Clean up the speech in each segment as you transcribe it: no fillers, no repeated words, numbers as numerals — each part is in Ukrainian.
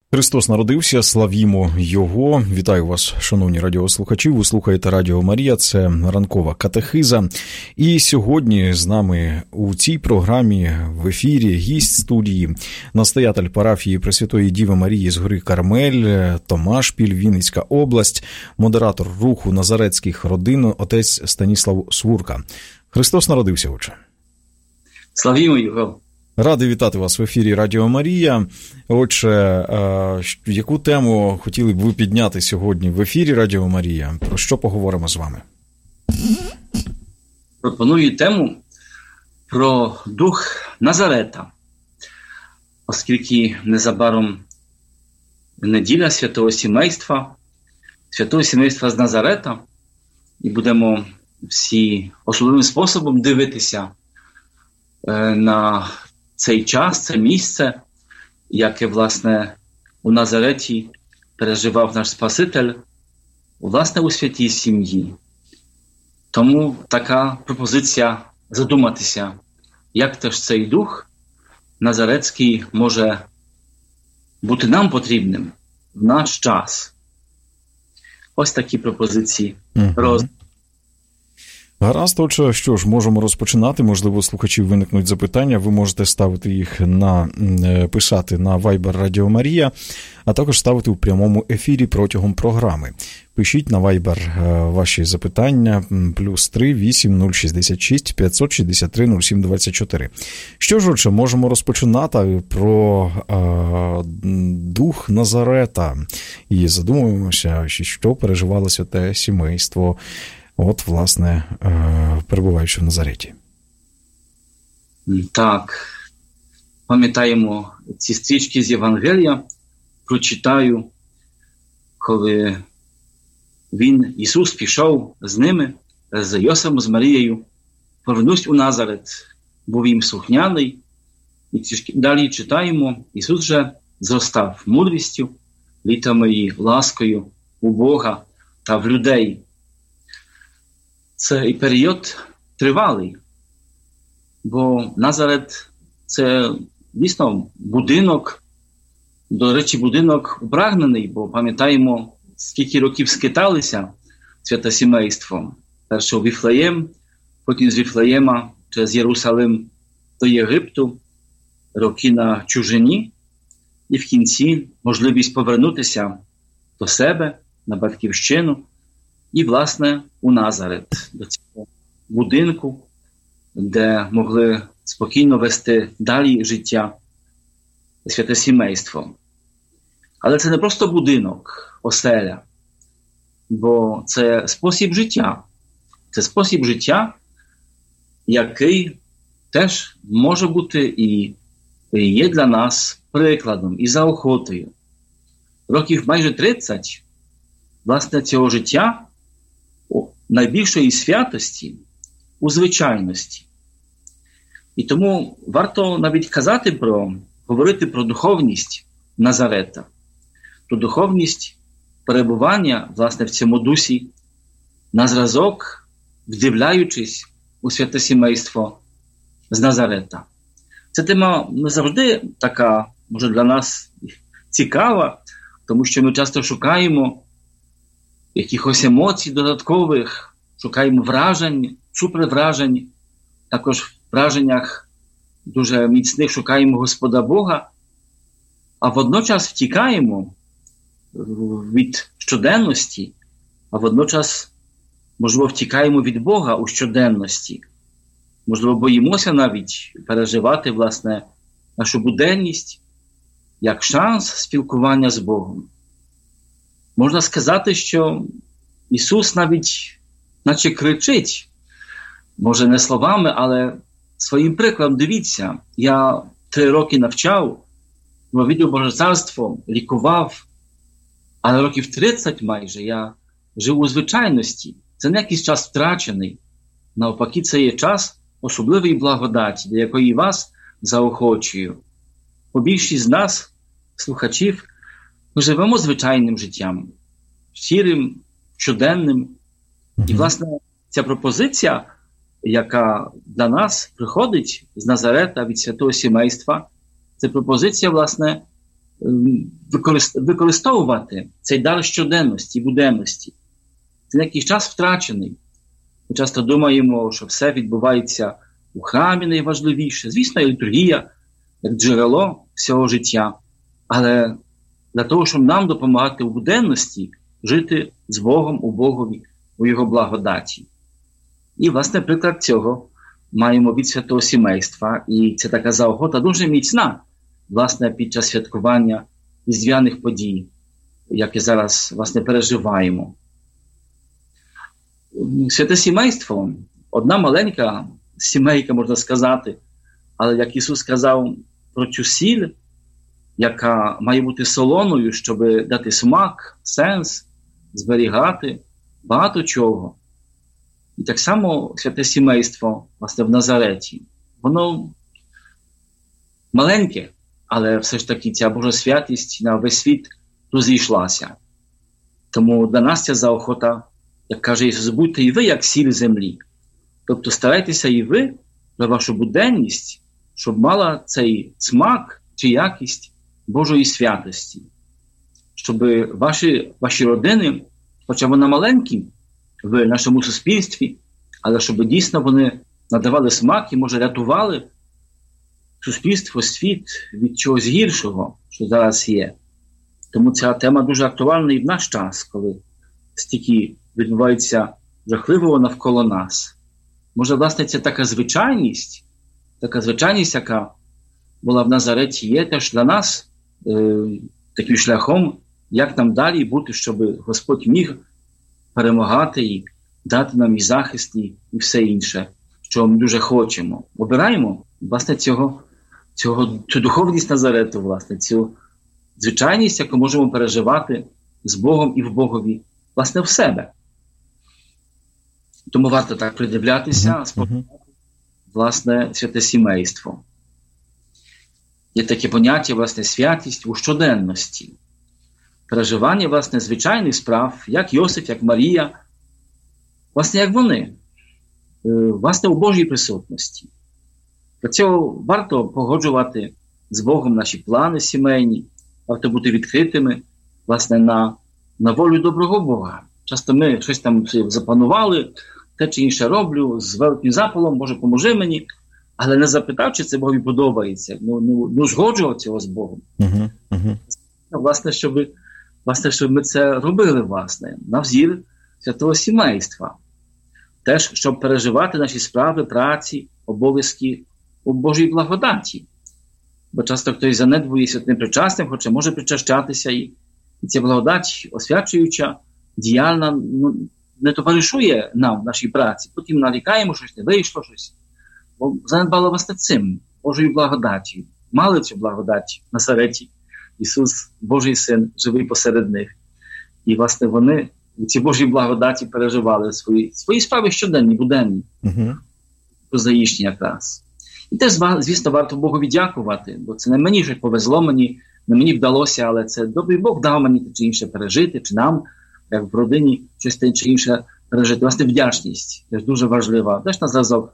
Христос народився, славімо Його. Вітаю вас, шановні радіослухачі. Ви слухаєте Радіо Марія, це ранкова катехиза. І сьогодні з нами у цій програмі в ефірі гість студії, настоятель парафії Пресвятої Діви Марії з гори Кармель, Томашпіль, Вінницька область, модератор руху Назаретських родин, отець Станіслав Свурка. Христос народився, отче. Славімо Його. Радий вітати вас в ефірі Радіо Марія. Отже, яку тему хотіли б ви підняти сьогодні в ефірі Радіо Марія? Про що поговоримо з вами? Пропоную тему про дух Назарета. Оскільки незабаром неділя Святого Сімейства з Назарета, і будемо всі особливим способом дивитися на цей час, це місце, яке, власне, у Назареті переживав наш Спаситель, власне, у святій сім'ї. Тому така пропозиція задуматися, як теж цей дух назаретський може бути нам потрібним в наш час. Ось такі пропозиції. Гаразд, отже, що ж, можемо розпочинати. Можливо, слухачів виникнуть запитання. Ви можете ставити їх писати на Viber Радіо Марія, а також ставити у прямому ефірі протягом програми. Пишіть на Viber ваші запитання +3 8066 563 0724. Що ж, отже, можемо розпочинати про дух Назарета і задумуємося, що переживало святе сімейство, от, власне, перебуваючи в Назареті. Так. Пам'ятаємо ці стрічки з Євангелія. Прочитаю, коли Ісус пішов з ними, з Йосифом, з Марією, повернувся у Назарет, був їм слухняний. І трішки далі читаємо, Ісус же зростав мудрістю, літами і ласкою у Бога та в людей. Цей період тривалий, бо Назарет – це дійсно будинок, до речі, будинок упрагнений, бо пам'ятаємо, скільки років скиталися святе сімейство. Перше Віфлеєм, потім з Віфлеєма через Єрусалим до Єгипту, роки на чужині, і в кінці можливість повернутися до себе, на батьківщину, і, власне, у Назарет, до цього будинку, де могли спокійно вести далі життя святе сімейство. Але це не просто будинок, оселя, бо це спосіб життя. Це спосіб життя, який теж може бути і є для нас прикладом і заохотою. Років майже 30, власне, цього життя, найбільшої святості у звичайності. І тому варто навіть говорити про духовність Назарета, про духовність перебування, власне, в цьому дусі, на зразок, вдивляючись у святе сімейство з Назарета. Ця тема не завжди така, може, для нас цікава, тому що ми часто шукаємо якихось емоцій додаткових, шукаємо вражень, супервражень, також в враженнях дуже міцних шукаємо Господа Бога, а водночас втікаємо від щоденності, а водночас, можливо, втікаємо від Бога у щоденності. Можливо, боїмося навіть переживати, власне, нашу буденність як шанс спілкування з Богом. Можна сказати, що Ісус навіть наче кричить, може не словами, але своїм прикладом. Дивіться, я 3 роки навчав, відвідав Боже Царство, лікував, але років 30 майже я жив у звичайності. Це не якийсь час втрачений. Навпаки, це є час особливої благодаті, до якої вас заохочую. Бо більшість з нас, слухачів, ми живемо звичайним життям, сірим, щоденним. І, власне, ця пропозиція, яка для нас приходить з Назарета від святого сімейства, це пропозиція, власне, використовувати цей дар щоденності, буденності. Це якийсь час втрачений. Ми часто думаємо, що все відбувається у храмі найважливіше. Звісно, літургія, як джерело всього життя. Але для того, щоб нам допомагати у буденності, жити з Богом, у Богові, у Його благодаті. І, власне, приклад цього маємо від святого сімейства. І це така заохота дуже міцна, власне, під час святкування різдвяних подій, які зараз, власне, переживаємо. Святе сімейство, одна маленька сімейка, можна сказати, але як Ісус сказав про цю сіль, яка має бути солоною, щоб дати смак, сенс, зберігати багато чого. І так само святе сімейство, власне, в Назареті, воно маленьке, але все ж таки ця Божа святість на весь світ розійшлася. Тому для нас ця заохота, як каже Ісус, будьте і ви, як сіль землі. Тобто старайтеся і ви за вашу буденність, щоб мала цей смак чи якість Божої святості. Щоб ваші родини, хоча вони маленькі в нашому суспільстві, але щоб дійсно вони надавали смак і, може, рятували суспільство, світ від чогось гіршого, що зараз є. Тому ця тема дуже актуальна і в наш час, коли стільки відбувається жахливого навколо нас. Може, власне, це така звичайність, яка була в Назареті, є теж для нас таким шляхом, як нам далі бути, щоб Господь міг перемагати і дати нам і захист, і все інше, що ми дуже хочемо. Обираємо, власне, цю духовність Назарету, власне, цю звичайність, яку можемо переживати з Богом і в Богові, власне, в себе. Тому варто так придивлятися, власне, святе сімейство. Є таке поняття, власне, святість у щоденності. Переживання, власне, звичайних справ, як Йосиф, як Марія, власне, як вони, власне, у Божій присутності. Для цього варто погоджувати з Богом наші плани сімейні, варто бути відкритими, власне, на волю доброго Бога. Часто ми щось там запланували, те чи інше роблю, з великим запалом, Боже, поможи мені, але не запитав, чи це Богові подобається. Не узгоджував цього з Богом. Власне, щоб ми це робили, власне, на взір святого сімейства. Теж, щоб переживати наші справи, праці, обов'язки у Божій благодаті. Бо часто хтось занедбує святим причастям, хоча може причащатися, і ця благодать, освячуюча, діяльна, не товаришує нам в нашій праці. Потім нарікаємо, щось не вийшло, щось. Бо занедбали, власне, цим, Божою благодаті. Мали цю благодать в Назареті. Ісус, Божий Син, живий посеред них. І, власне, вони у цій Божій благодаті переживали свої справи щоденні, буденні, прозаїчні якраз. І теж, звісно, варто Богові дякувати, бо це не мені щось повезло, не мені вдалося, але це добрий Бог дав мені те чи інше пережити, чи нам, як в родині, щось те чи інше пережити. Власне, вдячність теж дуже важлива. Теж на зразок.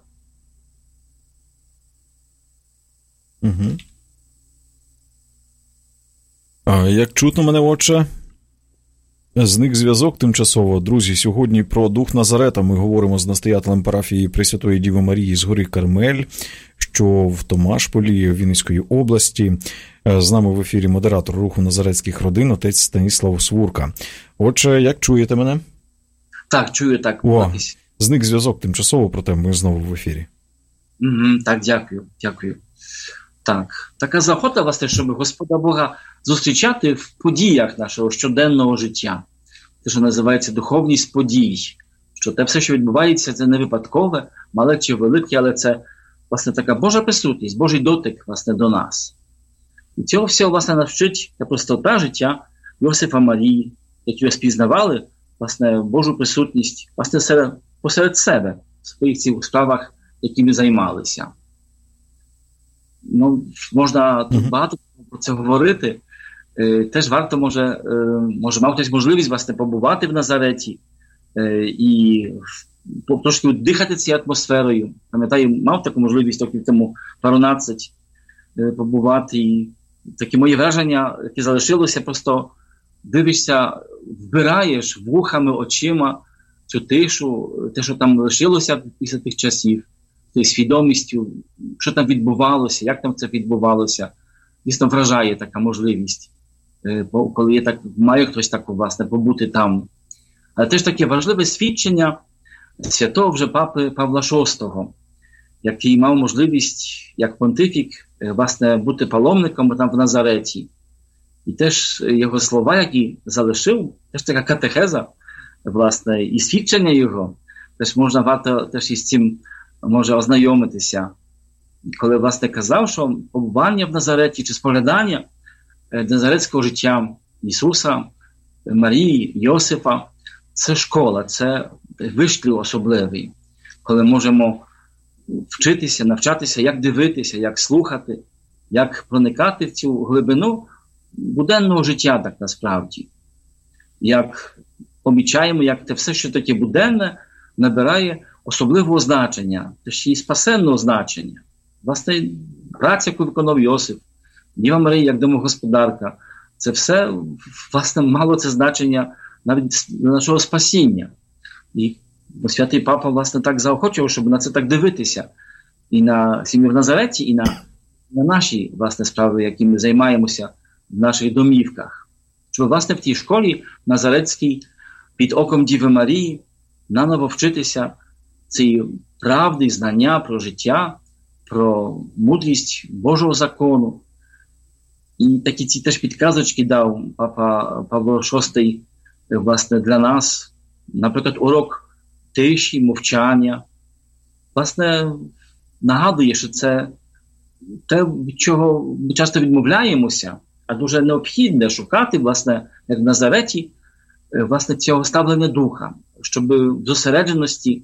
Як чутно мене, отче? Зник зв'язок тимчасово. Друзі, сьогодні про Дух Назарета ми говоримо з настоятелем парафії Пресвятої Діви Марії з гори Кармель, що в Томашполі Вінницької області. З нами в ефірі модератор Руху Назаретських родин, отець Станіслав Свурка. Отже, як чуєте мене? Так, чую, так. Зник зв'язок тимчасово, проте ми знову в ефірі. Так, дякую. Так, така заохота, власне, щоб Господа Бога зустрічати в подіях нашого щоденного життя. Те, що називається духовність подій. Що те все, що відбувається, це не випадкове, мале чи велике, але це, власне, така Божа присутність, Божий дотик, власне, до нас. І цього всього, власне, навчить та простота життя Йосифа Марії, які розпізнавали, власне, Божу присутність, власне, посеред себе, в своїх цих справах, якими займалися. Можна тут багато про це говорити. Теж варто, може мав хтось можливість, власне, побувати в Назареті і трошки дихати цією атмосферою. Пам'ятаю, мав таку можливість років тому 12 побувати і таке моє враження, яке залишилося, просто дивишся, вбираєш вухами, очима цю тишу, те, що там лишилося після тих часів, тою свідомістю, що там відбувалося, як там це відбувалося. Дійсно вражає така можливість, коли є так, має хтось так, власне, побути там. Але теж таке важливе свідчення святого вже папи Павла VI, який мав можливість, як понтифік, власне, бути паломником там в Назареті. І теж його слова, які залишив, теж така катехеза, власне, і свідчення його, теж можна варто теж із цим може ознайомитися. Коли, власне, казав, що побування в Назареті чи споглядання назаретського життя Ісуса, Марії, Йосифа, це школа, це вишкіл особливий, коли можемо вчитися, навчатися, як дивитися, як слухати, як проникати в цю глибину буденного життя, так насправді. Як помічаємо, як те все, що таке буденне, набирає особливого значення, ще й спасенного значення. Власне, праця, яку виконав Йосиф, Діва Марія як домогосподарка, це все, власне, мало це значення навіть для нашого спасіння. І святий Папа, власне, так заохочував, щоб на це так дивитися. І на сім'ю в Назареті, і на наші, власне, справи, які ми займаємося в наших домівках. Щоб, власне, в тій школі Назаретській під оком Діви Марії наново вчитися цієї правди, знання про життя, про мудрість Божого закону. І такі ці теж підказочки дав Папа Павло VI, власне, для нас. Наприклад, урок тиші, мовчання. Власне, нагадує, що це те, від чого ми часто відмовляємося, а дуже необхідне шукати, власне, як в Назареті, власне, цього ставлення духа, щоб в зосередженості,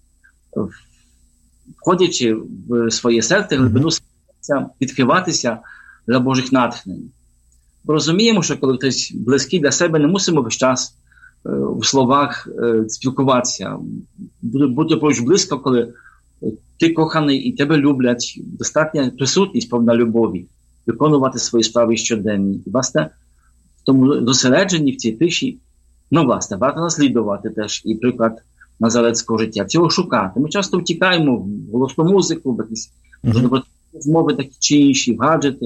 входячи в своє серце, глибину серця, відкриватися для Божих натхнень. Бо розуміємо, що коли хтось близький для себе, не мусимо весь час в словах спілкуватися. Бути поруч близько, коли ти коханий і тебе люблять, достатня присутність повна любові, виконувати свої справи щоденні. І, власне, в тому зосередженні, в цій тиші, власне, варто наслідувати теж і приклад назаретського життя, цього шукати. Ми часто втікаємо в голосну музику, в якісь розмови такі чи інші, в гаджети.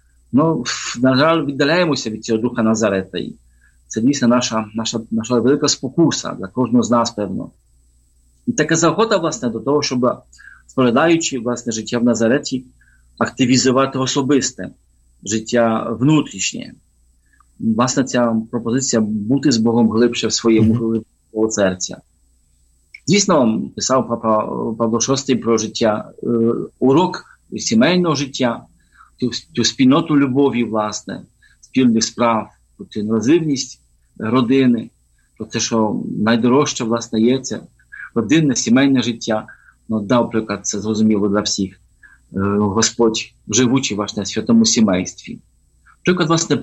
На жаль, віддаляємося від цього духа Назарета. І це дійсно наша велика спокуса для кожного з нас, певно. І така заохота, власне, до того, щоб, споглядаючи, власне, життя в Назареті, активізувати особисте життя внутрішнє. Власне, ця пропозиція бути з Богом глибше в своєму глибокого серця. Звісно, писав Папа Павло VI про життя, урок сімейного життя, цю спільноту любові, власне, спільних справ, про цю нерозривність родини, про те, що найдорожче, власне, є це родинне, сімейне життя. Дав приклад, це зрозуміло для всіх. Господь, живучи, власне, в святому сімействі. Приклад, власне,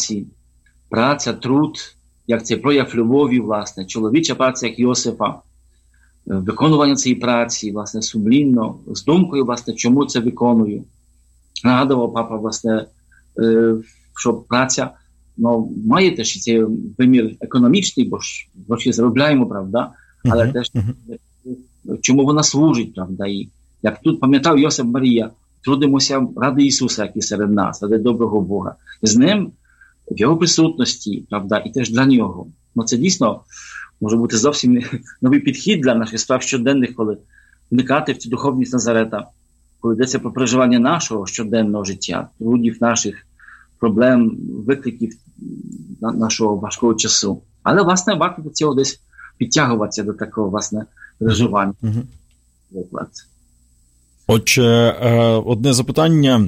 праця, труд, як цей прояв любові, власне, чоловіча праця, як Йосифа, виконування цієї праці, власне, сумлінно, з думкою, власне, чому це виконую. Нагадував Папа, власне, що праця має теж цей вимір економічний, бо ж гроші заробляємо, правда, але теж чому вона служить, правда, і як тут пам'ятав Йосип Марія, трудимося ради Ісуса, який серед нас, ради доброго Бога. З ним, в його присутності, правда, і теж для нього. Це дійсно може бути зовсім новий підхід для наших справ щоденних, коли вникати в цю духовність Назарета, коли йдеться про переживання нашого щоденного життя, трудів наших, проблем, викликів нашого важкого часу. Але, власне, варто до цього десь підтягуватися до такого, власне, переживання. Отже, одне запитання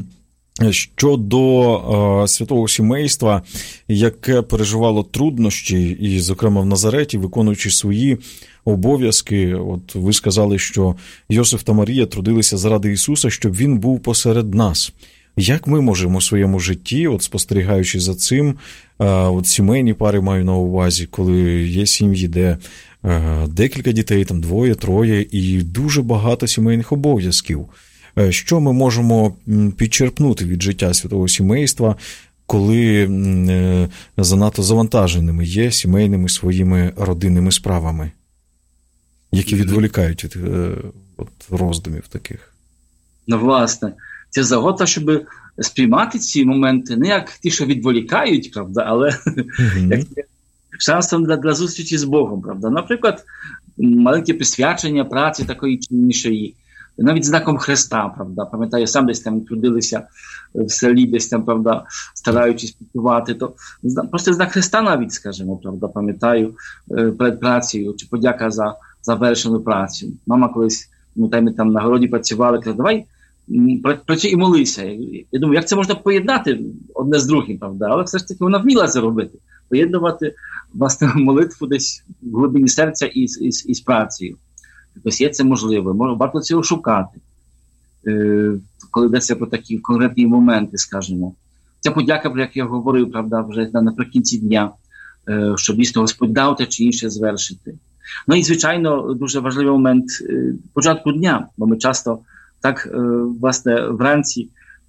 щодо святого сімейства, яке переживало труднощі, і, зокрема, в Назареті, виконуючи свої обов'язки. От ви сказали, що Йосиф та Марія трудилися заради Ісуса, щоб Він був посеред нас. Як ми можемо в своєму житті, от спостерігаючи за цим, от сімейні пари маю на увазі, коли є сім'ї, де декілька дітей, там 2-3, і дуже багато сімейних обов'язків. Що ми можемо підчерпнути від життя святого сімейства, коли занадто завантаженими є сімейними своїми родинними справами, які відволікають від роздумів таких? Ну, власне, це загота, щоб сприймати ці моменти не як ті, що відволікають, правда, але як шансом для зустрічі з Богом, правда. Наприклад, маленьке присвячення праці такої чи іншої, навіть знаком Христа, правда. Пам'ятаю, сам десь там трудилися в селі, десь там, правда, стараючись працювати, то просто знак Христа навіть, скажімо, правда, пам'ятаю, перед працею, чи подяка за завершену працю. Мама колись, ми там на городі працювали, каже, давай працюй і молися. Я думаю, як це можна поєднати одне з другим, правда, але все ж таки вона вміла це робити. Поєднувати, власне, молитву десь в глибині серця із працею. Ось є це можливо, варто цього шукати, коли йдеться про такі конкретні моменти, скажімо. Ця подяка, про як я говорив, правда, вже наприкінці дня, щоб дійсно Господь дав те чи інше звершити. Ну і, звичайно, дуже важливий момент початку дня, бо ми часто так, власне, вранці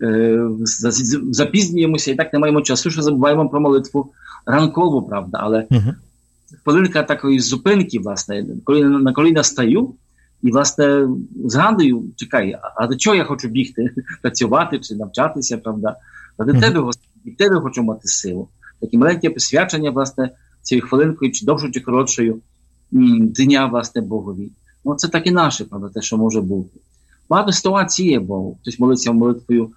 запізнюємося і так не маємо часу, що забуваємо про молитву ранкову, правда, але хвилинка такої зупинки, власне, коли на коліна стаю і, власне, згадую, чекай, а до чого я хочу бігти, працювати чи навчатися, правда? А до тебе, Господи, від тебе хочу мати силу. Таке маленьке присвячення, власне, цією хвилинкою, чи довшою, чи коротшою, дня, власне, Богові. Ну, це так і наше, правда, те, що може бути. Багато ситуацій є, бо хтось молиться молитвою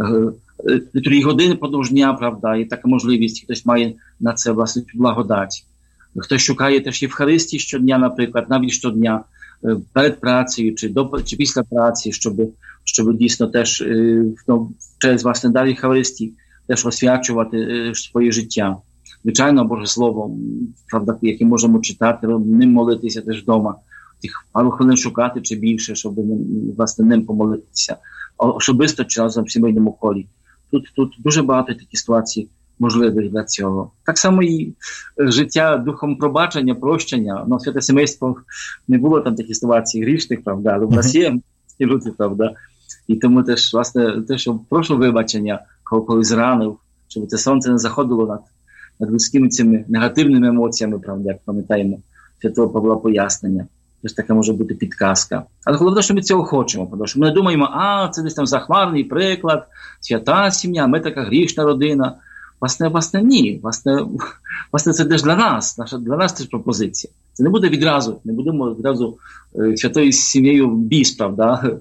3 години подовж дня, правда, і така можливість, хтось має на це, власне, благодать. Хтось шукає теж Євхаристії щодня, наприклад, навіть щодня, перед працею чи після праці, щоб дійсно теж через, власне, дар Євхаристії теж освячувати своє життя. Звичайно, Боже Слово, правда, яке можемо читати, ним молитися теж вдома, тих пару хвилин шукати чи більше, щоб, власне, ним помолитися. Особисто чи разом в сімейному колі. Тут дуже багато таких ситуацій можливих для цього. Так само і життя духом пробачення, прощення. Ну, святе сімейство не було там таких ситуацій грішних, правда, але в нас є люди, правда. І тому теж, власне, те, що прошу вибачення, коли зранив, щоб це сонце не заходило над людськими цими негативними емоціями, правда, як пам'ятаємо, святого Павла пояснення. Тож така може бути підказка. Але головне, що ми цього хочемо, тому що ми не думаємо, це десь там захмарний приклад, свята сім'я, ми така грішна родина. Власне, ні. Власне, це теж для нас теж пропозиція. Це не буде відразу, не будемо відразу святою сім'єю біс, правда?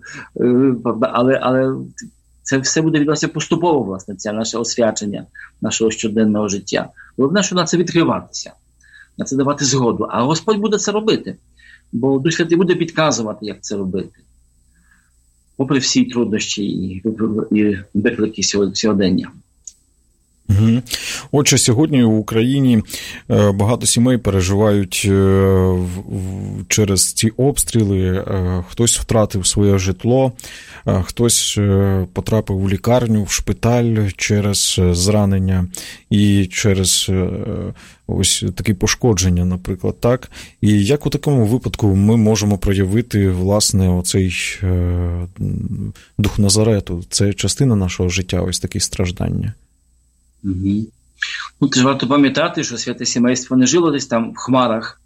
Але це все буде відбуватися поступово, власне, це наше освячення нашого щоденного життя. Головне, що на це відкриватися, на це давати згоду. А Господь буде це робити. Бо Дух Святий буде підказувати, як це робити. Попри всі труднощі і виклики сьогодення. Отже, сьогодні в Україні багато сімей переживають через ці обстріли. Хтось втратив своє житло, хтось потрапив у лікарню, в шпиталь через зранення і через ось такі пошкодження, наприклад, так. І як у такому випадку ми можемо проявити, власне, оцей дух Назарету? Це частина нашого життя, ось такі страждання. Ну, теж варто пам'ятати, що святе сімейство не жило десь там в хмарах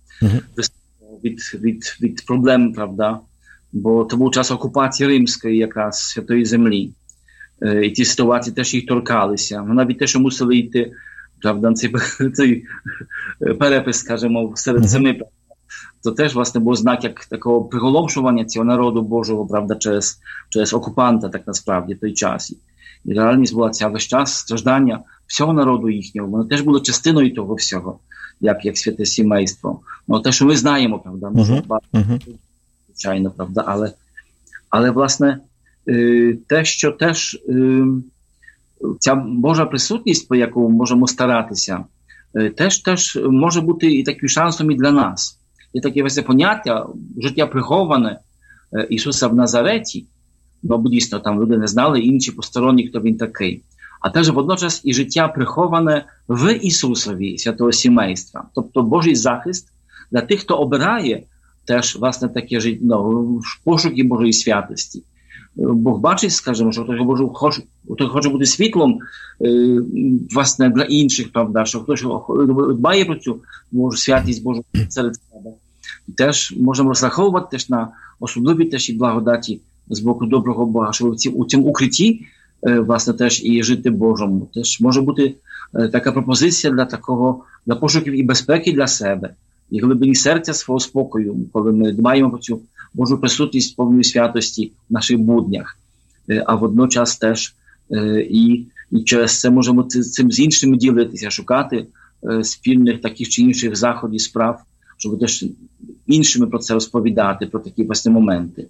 від проблем, правда? Бо то був час окупації римської якраз святої землі. І ті ситуації теж їх торкалися. Ну, навіть те, що мусили йти, правда, цей перепис, скажімо, серед семи, то теж, власне, був знак як такого приголомшування цього народу Божого, правда, через окупанта, так насправді, той час. І реальність була ця весь час страждання всього народу їхнього. Воно теж було частиною того всього, як святе сімейство. Ну, те, що ми знаємо, правда, звичайно, правда, але власне, те, що теж ця Божа присутність, по яку можемо старатися, теж може бути і таким шансом і для нас. Є таке весь поняття, життя приховане Ісуса в Назареті, бо дійсно там люди не знали, інші посторонні, хто він такий. А теж водночас і життя приховане в Ісусові, святого сімейства. Тобто Божий захист для тих, хто обирає теж, власне, таке життя, пошуки Божої святості. Бог бачить, скажімо, що хтось хоче бути світлом, власне, для інших, правда, що хтось дбає про цю святість Божу серед себе. І теж можемо розраховувати теж на особливі теж і благодаті з боку доброго Бога, щоб у цьому укритті, власне, теж і жити Божому. Теж може бути така пропозиція для пошуків і безпеки для себе, і глибині серця свого спокою, коли ми дбаємо про цю Божу присутність повної святості в наших буднях. А водночас теж і через це можемо цим з іншими ділитися, шукати спільних таких чи інших заходів, справ, щоб теж іншими про це розповідати, про такі власне моменти.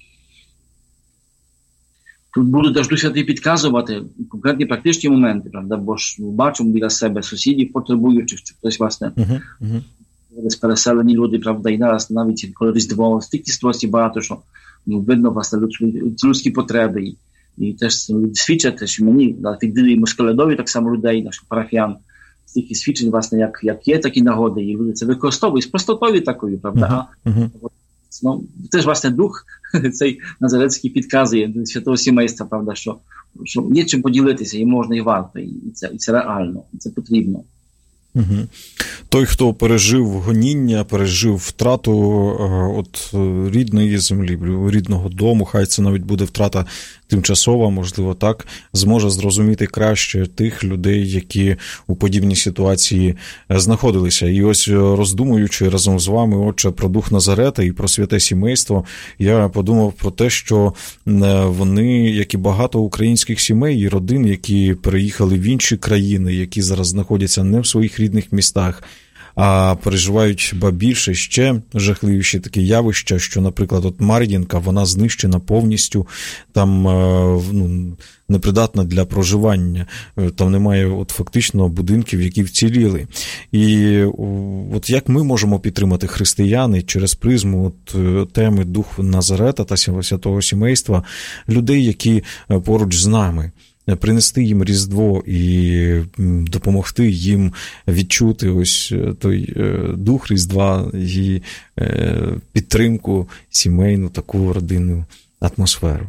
Тут буду теж Дух Святий підказувати конкретні практичні моменти, правда, бо ж бачимо біля себе сусідів потребуючих, чи хтось, власне, десь переселені люди, правда, і зараз навіть коли Різдво, з тих ситуацій багато, що видно, власне, людські потреби. І теж свідчать, теж мені, відділі Москаледові, так само людей, наших парафіян, стільки свідчень, власне, як є такі нагоди, і люди це використовують з простотою такою, правда. Теж, власне, Дух цей Назарецький підказує до святого сімейства, правда, що є чим поділитися, і можна, і варто, і це реально, і це потрібно. Той, хто пережив гоніння, пережив втрату рідної землі, рідного дому, хай це навіть буде втрата тимчасова, можливо, так, зможе зрозуміти краще тих людей, які у подібній ситуації знаходилися. І ось, роздумуючи разом з вами, отче, про Дух Назарета і про святе сімейство, я подумав про те, що вони, як і багато українських сімей і родин, які переїхали в інші країни, які зараз знаходяться не в своїх рідних містах, а переживають більше ще жахливіші такі явища, що, наприклад, от Мар'їнка, вона знищена повністю, там непридатна для проживання, там немає фактично будинків, які вціліли. І от як ми можемо підтримати християни через призму теми Дух Назарета та святого сімейства людей, які поруч з нами, принести їм Різдво і допомогти їм відчути ось той дух Різдва і підтримку сімейну, таку родинну атмосферу.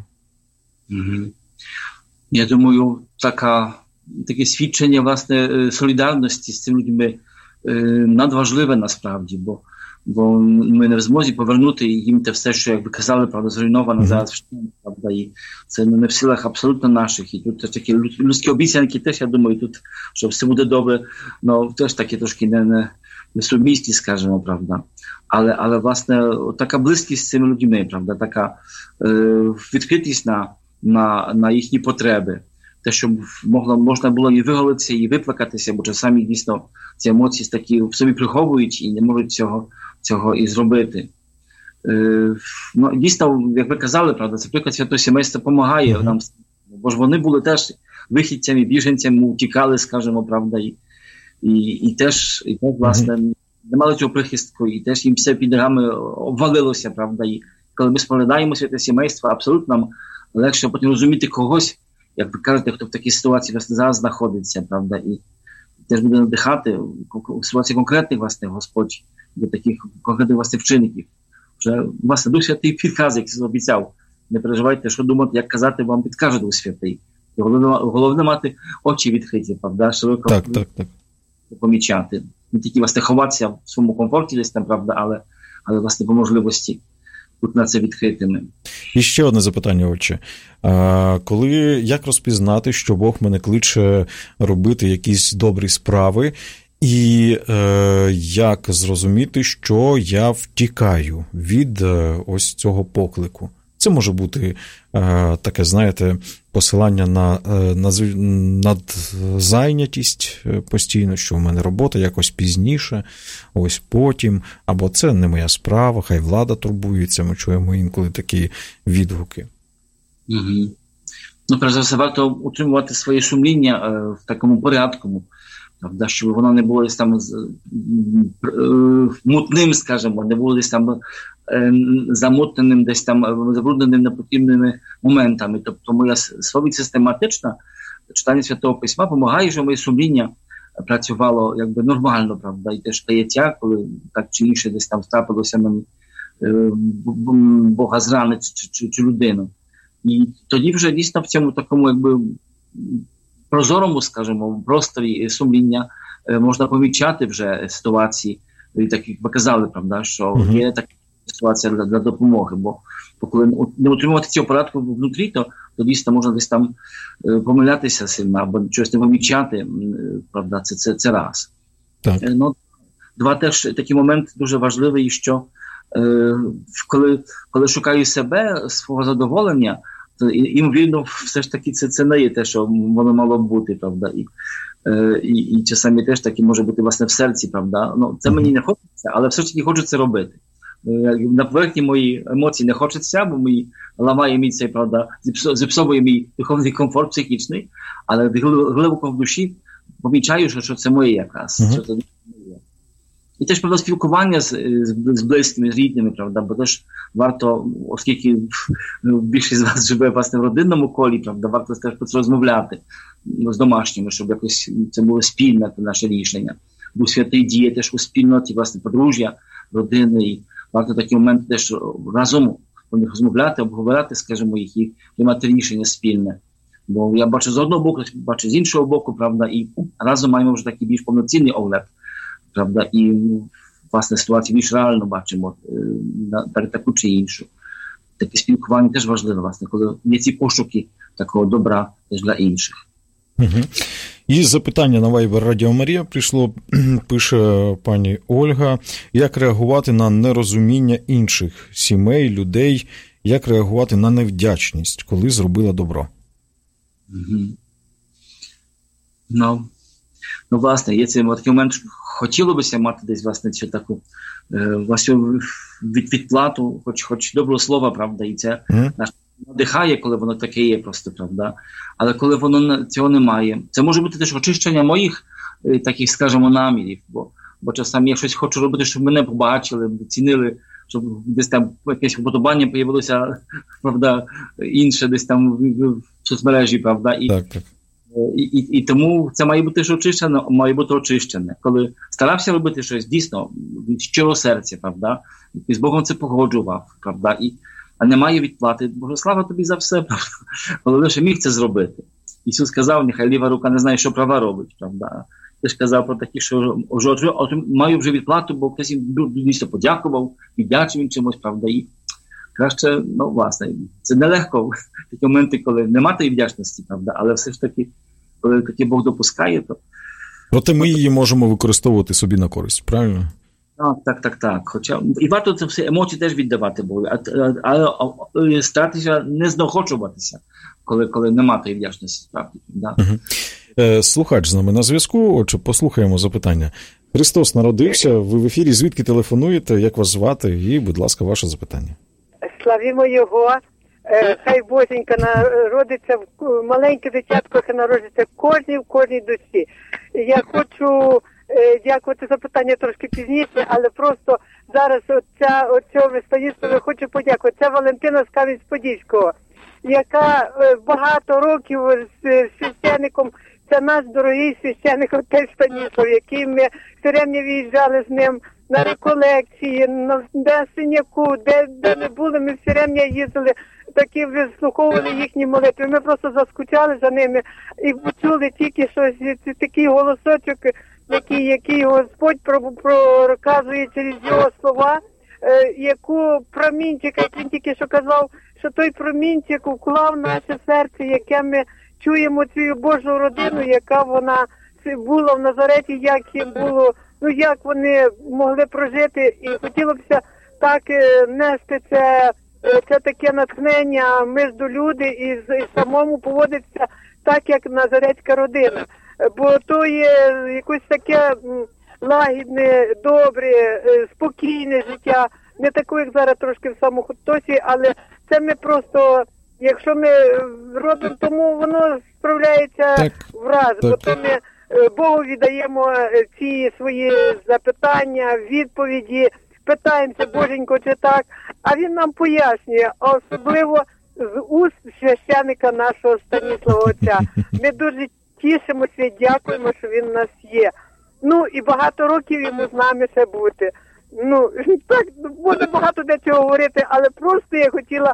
Я думаю, таке свідчення, власне, солідарності з цими людьми надважливе насправді, бо ми не в змозі повернути їм те все, що, як ви казали, правда, зруйновано зараз в штаті, правда, і це не в силах абсолютно наших. І тут такі людські обіцянки теж, я думаю, тут, що все буде добре, теж такі трошки несумісні, скажімо, правда. Але, власне, така близькість з цими людьми, правда, така відкритість на їхні потреби. Те, щоб можна було і виголитися, і виплакатися, бо часами дійсно ці емоції такі в собі приховують і не можуть цього і зробити. Дійсно, як ви казали, правда, це приклад святого сімейства допомагає нам, бо ж вони були теж вихідцями, біженцями, утікали, скажімо, правда, і теж, власне, не мали цього прихистку, і теж їм все під ногами обвалилося, правда, і коли ми споглядаємо святе сімейство, абсолютно нам легше потім розуміти когось, як ви кажете, хто в такій ситуації, власне, зараз знаходиться, правда, і теж буде надихати в ситуації конкретних, власне, Господь, до таких конкретних, власне, вчинків. Вже, власне, Дух Святий підказує, як обіцяв. Не переживайте, що думати, як казати, вам підкаже Дух Святий. Головне мати очі відкриті, правда, широко помічати. Не тільки, власне, ховатися в своєму комфорті десь там, правда, але, власне, по можливості бути на це відкритими. І ще одне запитання, отче. Як розпізнати, що Бог мене кличе робити якісь добрі справи, і як зрозуміти, що я втікаю від ось цього поклику? Це може бути таке, знаєте, посилання на надзайнятість постійно, що в мене робота якось пізніше, ось потім, або це не моя справа, хай влада турбується, ми чуємо інколи такі відгуки. Перш за все, варто утримувати своє сумління в такому порядку, правда, щоб воно не було десь там мутним, скажімо, не було десь там замутненим, десь там забрудненим непотрібними моментами. Тобто моя систематична читання Святого Письма допомагає, щоб моє сумління працювало якби нормально, правда, і теж каяття, коли так чи інше десь там трапилося мені Бога зранити чи людину. І тоді вже дійсно в цьому такому якби прозорому, скажімо, просторі сумління можна помічати вже ситуації, так як ви казали, правда, що є така ситуація для допомоги, бо коли не утримувати цього порядку внутрі, то дійсно можна десь там помилятися сильно, або щось не помічати, правда, це раз. Так. Ну, два теж такий момент дуже важливий, що коли шукаю себе, свого задоволення, то ймовірно, все ж таки це не є те, що воно мало б бути, правда, і часами теж таки може бути, власне, в серці, правда. Ну, це мені не хочеться, але все ж таки хочу це робити. На поверхні мої емоції не хочеться, бо ламає мій цей, правда, зіпсовує мій духовний комфорт психічний, але глибоко в душі помічаю, що це моє якраз, що це моє. І теж, правда, спілкування з близькими, з рідними, правда, бо теж варто, оскільки більшість з вас живе, власне, в родинному колі, правда, варто теж про це розмовляти з домашніми, щоб якось це було спільне наше рішення. Дух Святий діє теж у спільноті, власне, подружжя, родини, і варто такі моменти теж разом про них розмовляти, обговорити, скажімо, їх і приймати рішення спільне. Бо я бачу з одного боку, бачу з іншого боку, правда, і разом маємо вже такий більш повноцінний огляд, правда, і, власне, ситуацію більш реально бачимо, таку чи іншу. Таке спілкування теж важливе, власне, коли є ці пошуки такого добра теж для інших. І запитання на Viber Радіо Марія прийшло, пише пані Ольга, як реагувати на нерозуміння інших сімей, людей, як реагувати на невдячність, коли зробила добро? Ну, власне, є цей такий момент, що хотіло бися мати десь, власне, цю таку відплату, хоч доброго слова, правда, і це нас надихає, коли воно таке є просто, правда. Але коли воно цього немає, це може бути теж очищення моїх таких, скажімо, намірів, бо часами я щось хочу робити, щоб мене побачили, цінили, щоб десь там якесь вподобання появилося, правда, інше десь там в соцмережі, правда. І тому це має бути очищене, Коли старався робити щось дійсно від щирого серця, правда, і з Богом це погоджував, правда, а немає відплати, Боже, слава тобі за все, правда, коли лише міг це зробити. Ісус сказав, нехай ліва рука не знає, що права робить, правда. Ти ж казав про такі, що маю вже відплату, бо хтось їм дійсно подякував, віддячив їм чимось, правда, і краще, ну, власне, це нелегко в такі моменти, коли немає тієї вдячності, правда, але все ж таки, коли таки Бог допускає, то... Проте ми її можемо використовувати собі на користь, правильно? Так. Хоча, і варто це все емоції теж віддавати Богу, але старатися не знеохочуватися, коли немає тієї вдячності, справді. Да? Слухач з нами на зв'язку, отже, послухаємо запитання. Христос народився, ви в ефірі, звідки телефонуєте, як вас звати, і, будь ласка, ваше запитання. Славімо Його, хай Боженька народиться, маленьке дитятко, хай народиться в кожній душі. Я хочу дякувати за питання трошки пізніше, але просто зараз оцього виставництва хочу подякувати. Це Валентина з Кам'янець-Подільського, яка багато років з священником, це наш дорогий священник отець Станіслав, який ми все время виїжджали з ним на реколекції, на Синяку, де ми були, ми все время їздили, такі вислуховували їхні молитви. Ми просто заскучали за ними і почули тільки щось, такий голосочок, який Господь проказує через його слова, яку промінчик, як він тільки що казав, що той промінчик вклав в наше серце, яке ми чуємо цю Божу родину, яка вона була в Назареті, як їм було, ну як вони могли прожити, і хотілося б так нести це таке натхнення між люди і самому поводитися так, як назаретська родина. Бо то є якось таке лагідне, добре, спокійне життя, не таке, як зараз трошки в самохутосі, але це ми просто, якщо ми робимо, тому воно справляється враз, бо то ми Богу віддаємо ці свої запитання, відповіді, питаємося, Боженько, чи так, а він нам пояснює, особливо з уст священника нашого Станіслава отця. Ми дуже тішимося і дякуємо, що він у нас є. Ну, і багато років йому з нами ще бути. Ну, так, буде багато де чого говорити, але просто я хотіла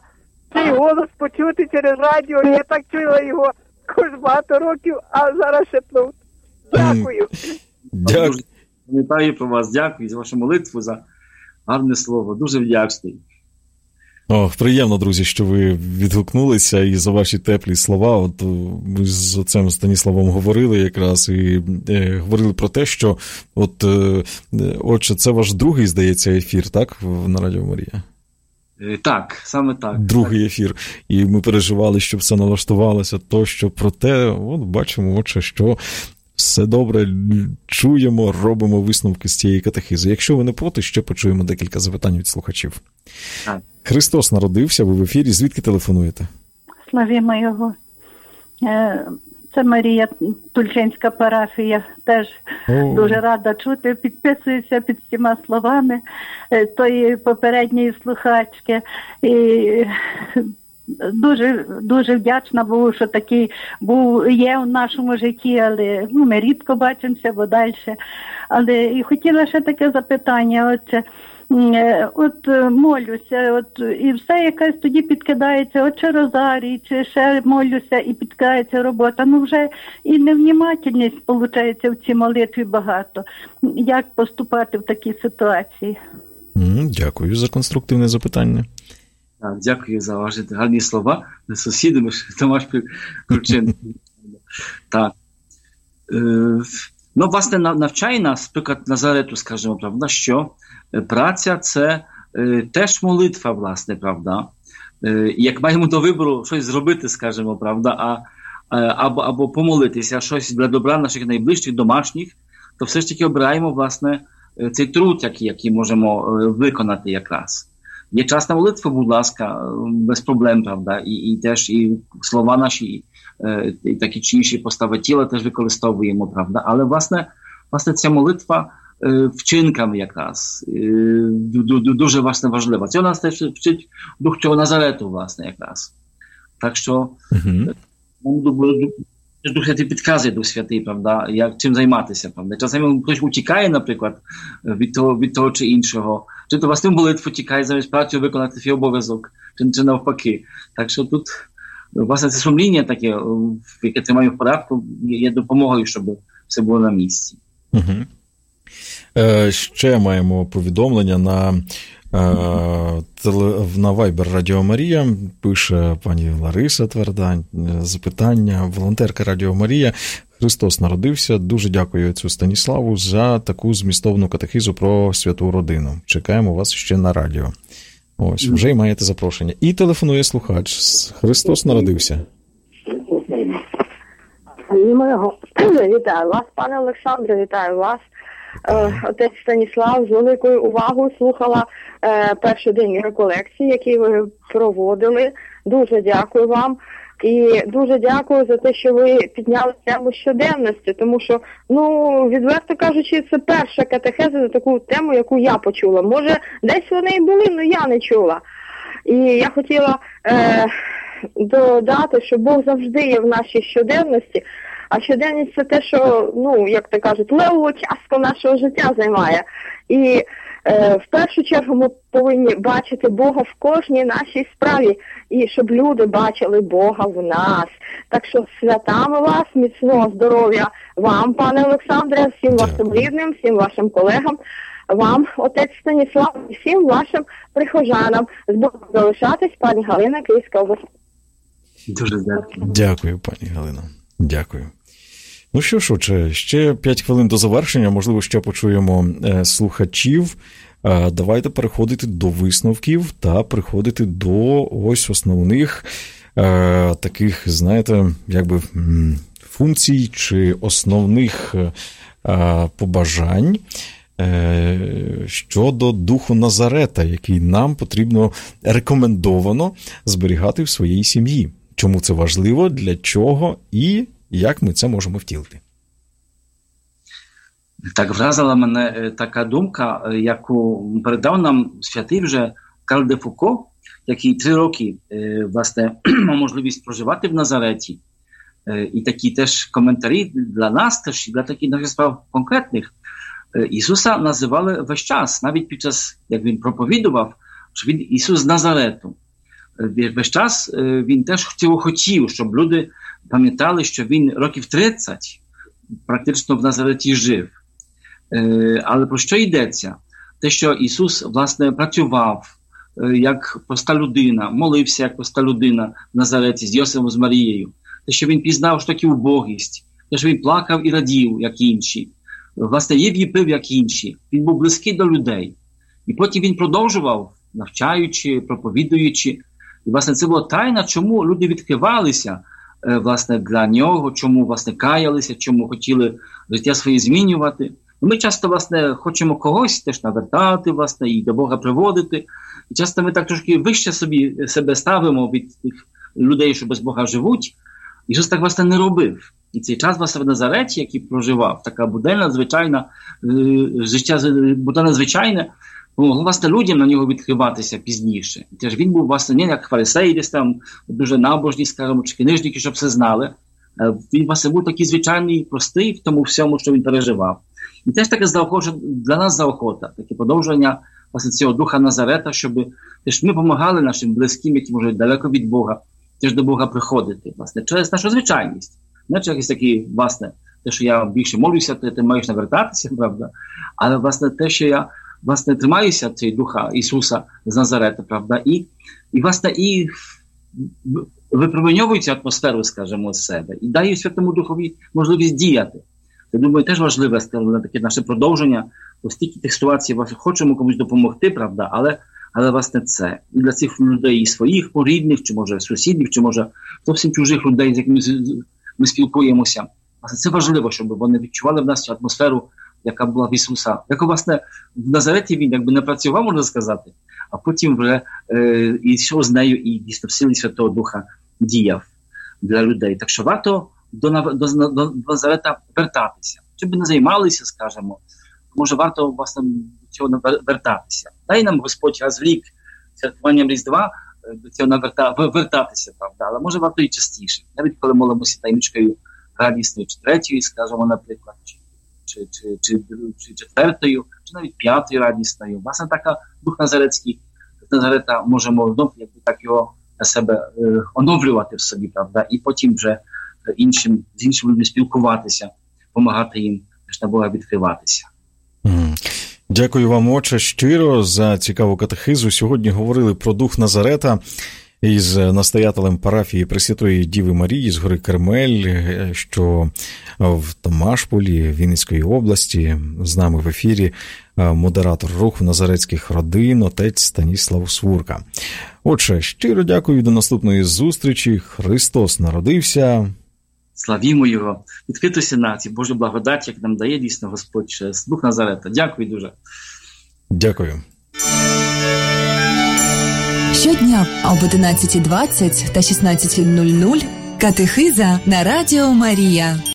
цей голос почути через радіо. Я так чула його багато років, а зараз ще тут. Дякую. Дякую. Вітаю про вас, дякую за вашу молитву, за гарне слово. Дуже вдячний. Приємно, друзі, що ви відгукнулися і за ваші теплі слова. От ми з отцем Станіславом говорили якраз і говорили про те, що отче, це ваш другий, здається, ефір, так, на Радіо Марія? Так, саме так. Другий ефір. І ми переживали, щоб все налаштувалося, тощо. Проте, бачимо, отче, що все добре, чуємо, робимо висновки з цієї катехизи. Якщо ви не проти, ще почуємо декілька запитань від слухачів. Так. Христос народився, ви в ефірі. Звідки телефонуєте? Славімо Його. Це Марія, Тульчинська парафія. Теж дуже рада чути. Підписуюся під всіма словами тої попередньої слухачки. І дуже, дуже вдячна був, що такий є в нашому житті, але ми рідко бачимося, бо далі. Але і хотіла ще таке запитання. Молюся, і все якась тоді підкидається, чи розарій, чи ще молюся, і підкидається робота. Вже і невнімательність, виходить, в цій молитві багато. Як поступати в такій ситуації? Дякую за конструктивне запитання. Так, дякую за ваші гарні слова. З сусідами, Томаш Ключин. Так. Власне, навчає нас, приклад Назарету, скажімо, правда, що праця – це теж молитва, власне, правда. Як маємо до вибору щось зробити, скажімо, правда, або помолитися, щось для добра наших найближчих, домашніх, то все ж таки обираємо, власне, цей труд, який можемо виконати якраз. Є час на молитву, будь ласка, без проблем, правда, і теж і слова наші, і такі чи інші постави тіла теж використовуємо, правда, але, власне, ця молитва вчинками якраз дуже, власне, важлива. Це у нас теж вчить Дух цього Назарету, власне, якраз. Так що Дух Святий підказує, Дух Святий, правда, чим займатися, правда. Часами хтось утікає, наприклад, від того чи іншого, чи то власне молитву тікає замість праці виконати свій обов'язок, чи навпаки. Так що тут, власне, це сумління таке, яке тримає в порядку, є допомогою, щоб все було на місці. Ще маємо повідомлення на Viber Радіо Марія. Пише пані Лариса Твердань. Запитання. Волонтерка Радіо Марія. Христос народився. Дуже дякую отцю Станіславу за таку змістовну катехизу про святу родину. Чекаємо вас ще на радіо. Ось, вже й маєте запрошення. І телефонує слухач. Христос народився. Вітаю вас, пане Олександре, вітаю вас. Отець Станіслав, з великою увагою слухала перший день реколекції, який ви проводили. Дуже дякую вам. І дуже дякую за те, що ви підняли тему щоденності, тому що, відверто кажучи, це перша катехеза на таку тему, яку я почула. Може, десь вони і були, але я не чула. І я хотіла додати, що Бог завжди є в нашій щоденності, а щоденність – це те, що, як то кажуть, левову частку нашого життя займає. І в першу чергу ми повинні бачити Бога в кожній нашій справі, і щоб люди бачили Бога в нас. Так що святами вас, міцного здоров'я вам, пане Олександре, всім вашим рідним, всім вашим колегам, вам, отець Станіслав, і всім вашим прихожанам. З Богом залишатись, пані Галина, Київська область. Дуже дякую. Дякую, пані Галина. Дякую. Що ж, отже, ще 5 хвилин до завершення, можливо, ще почуємо слухачів. Давайте переходити до висновків та переходити до ось основних таких, знаєте, функцій чи основних побажань щодо Духу Назарета, який нам потрібно рекомендовано зберігати в своїй сім'ї. Чому це важливо, для чого і як ми це можемо втілити? Так вразила мене така думка, яку передав нам святий вже Карл де Фуко, який 3 роки, власне, мав можливість проживати в Назареті. І такі теж коментарі для нас, теж і для таких справ конкретних. Ісуса називали весь час, навіть під час, як він проповідував, що він Ісус з Назарету. весь час він теж хотів, щоб люди пам'ятали, що він років 30 практично в Назареті жив. Але про що йдеться? Те, що Ісус, власне, працював як проста людина, молився як проста людина в Назареті з Йосифом, з Марією. Те, що він пізнав, що таке убогість. Те, що він плакав і радів, як інші. Власне, їв і пив, як інші. Він був близький до людей. І потім він продовжував, навчаючи, проповідуючи. І, власне, це була тайна, чому люди відкривалися, власне, для нього, чому, власне, каялися, чому хотіли життя своє змінювати. Ми часто, власне, хочемо когось теж навертати, власне, і до Бога приводити. І часто ми так трошки вище себе ставимо від тих людей, що без Бога живуть. Ісус так, власне, не робив. І цей час, власне, в Назареті, який проживав, така буденна, звичайна, життя буденне, звичайне, могло, власне, людям на нього відкриватися пізніше. І теж він був, власне, не як фарисеї, десь там дуже набожні, скажімо, чи книжники, щоб все знали. Він, власне, був такий звичайний, простий в тому всьому, що він переживав. І теж таке для нас заохота, таке продовження, власне, цього духа Назарета, щоб теж ми допомагали нашим близьким, які можуть далеко від Бога, теж до Бога приходити, власне, через нашу звичайність. Не через якісь такі, власне, те, що я більше молюся, ти маєш навертатися, правда? Але, власне, те, що я, власне, тримаюся цей духа Ісуса з Назарета, правда? І власне, і випроміньовую цю атмосферу, скажімо, з себе. І даю Святому Духові можливість діяти. Я думаю, теж важливе, скажімо, таке наше продовження. Оскільки тих ситуацій, хочемо комусь допомогти, правда? Але, власне, це. І для цих людей, і своїх, рідних, чи, може, сусідів, чи, може, зовсім чужих людей, з якими ми спілкуємося. Власне, це важливо, щоб вони відчували в нас цю атмосферу, яка була в Ісуса. Яка, власне, в Назареті він якби не працював, можна сказати, а потім вже йшов з нею і дійсно в силі Святого Духа діяв для людей. Так що варто до Назарета вертатися. Чи б не займалися, скажімо, може варто, власне, до цього вертатися. Дай нам Господь раз в рік святкуванням Різдва до цього вертатися, правда, але може варто і частіше. Навіть коли молимося таємничкою радісною, чи третьою, скажімо, наприклад, чи четвертою, чи навіть п'ятою радісною. Власне, така дух Назарецький, з Назарета можемо знов якби так його на себе оновлювати в собі, правда, і потім вже з іншими людьми спілкуватися, допомагати їм теж на Бога відкриватися. Дякую вам, отче, щиро за цікаву катехизу. Сьогодні говорили про дух Назарета із настоятелем парафії Пресвятої Діви Марії з гори Кермель, що в Томашполі Вінницької області. З нами в ефірі модератор руху назарецьких родин, отець Станіслав Свурка. Отже, щиро дякую, до наступної зустрічі. Христос народився. Славімо Його. Відкритися на ці Божі благодаті, як нам дає дійсно Господь через дух Назарета. Дякую дуже. Дякую. Щодня об 11:20 та 16:00 катехиза на Радіо Марія.